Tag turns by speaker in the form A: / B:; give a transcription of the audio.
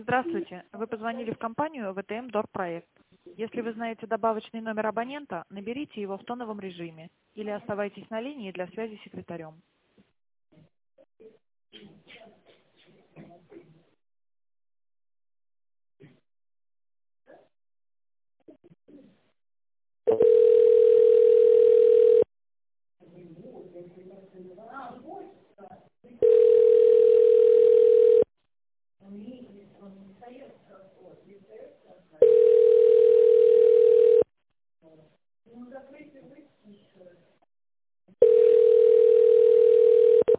A: Здравствуйте. Вы позвонили в компанию ВТМ Дорпроект. Если вы знаете добавочный номер абонента, наберите его в тоновом режиме или оставайтесь на линии для связи с секретарем.